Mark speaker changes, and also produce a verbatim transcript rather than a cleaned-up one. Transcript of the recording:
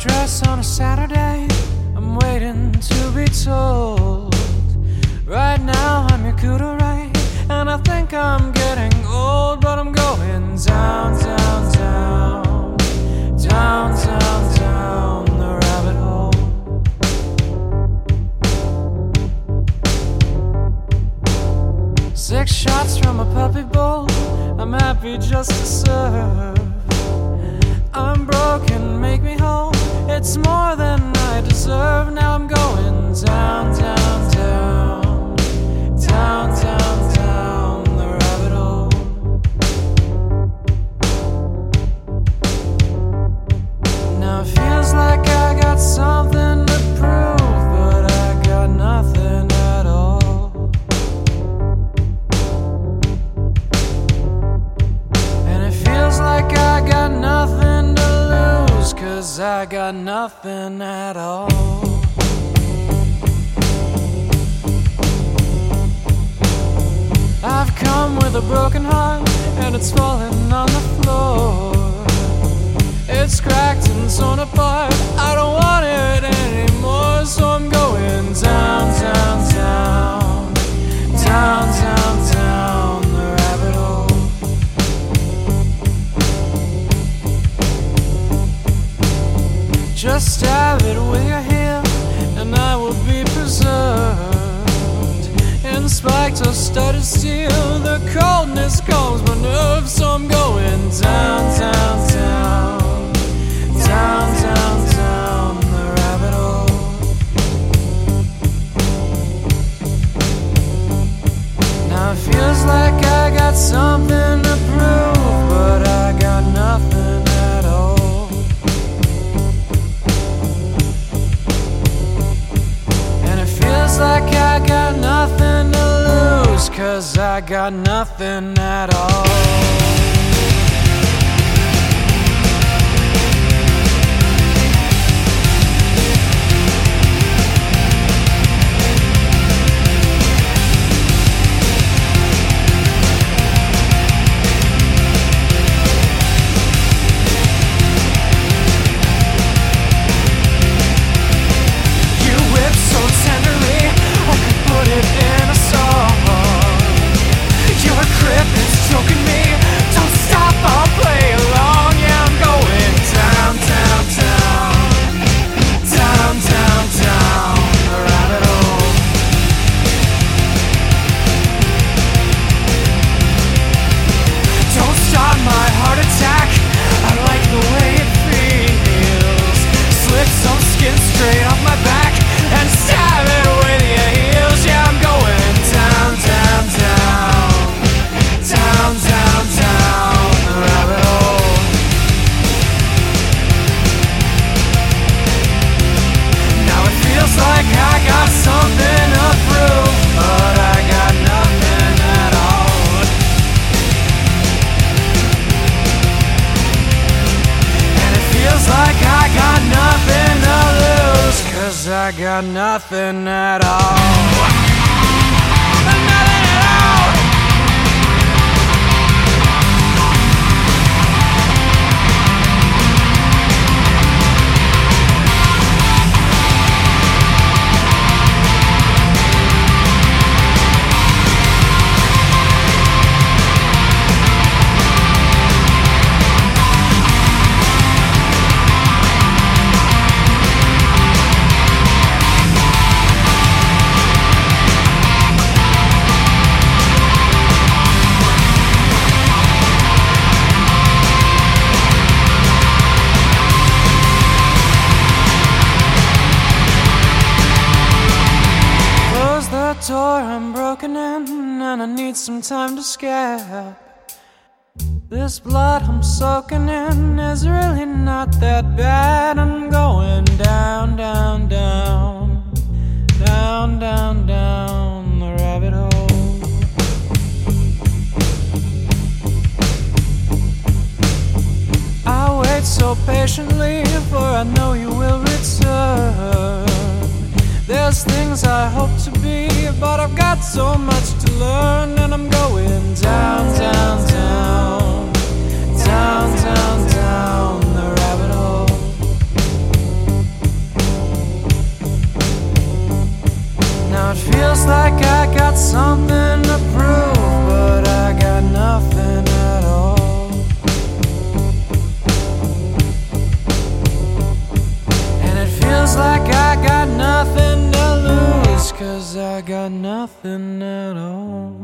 Speaker 1: dress on a Saturday, I'm waiting to be told. Right now I'm your Yakuta, and I think I'm getting old, but I'm going down, down, down, down, down, down the rabbit hole. Six shots from a puppy bowl, I'm happy just to serve. I'm broken, make me whole, it's more than I deserve. Now I'm going down, down, down, down, down, down the rabbit hole. Now it feels like I got something to prove, but I got nothing at all. And it feels like I got nothing to lose, 'cause I got nothing at all. I've come with a broken heart, and it's falling on the floor. It's cracked and torn apart, I don't want it anymore. So I'm going down, down, down, down, down, down the rabbit hole. Just stab it with your heel, and I will be preserved. In spiked or studded steel, the coldness calms my nerves. So I'm going down, down, down, down, down, down the rabbit hole. Now it feels like I got something to prove, but I got nothing at all. And it feels like I got nothing to lose, 'cause I got nothing at all. I got nothing at all. Nothing at all. Door, I'm broken in, and I need some time to scab. This blood I'm soaking in is really not that bad. I'm going down, down, down, down, down, down the rabbit hole. I wait so patiently, for I know you will return. There's things I hope to be, but I've got so much to learn. And I'm going down, down, down, down, down, down the rabbit hole. feels like I got something to prove, but I got nothing at all. And it feels like I got nothing to lose, 'cause I got nothing at all.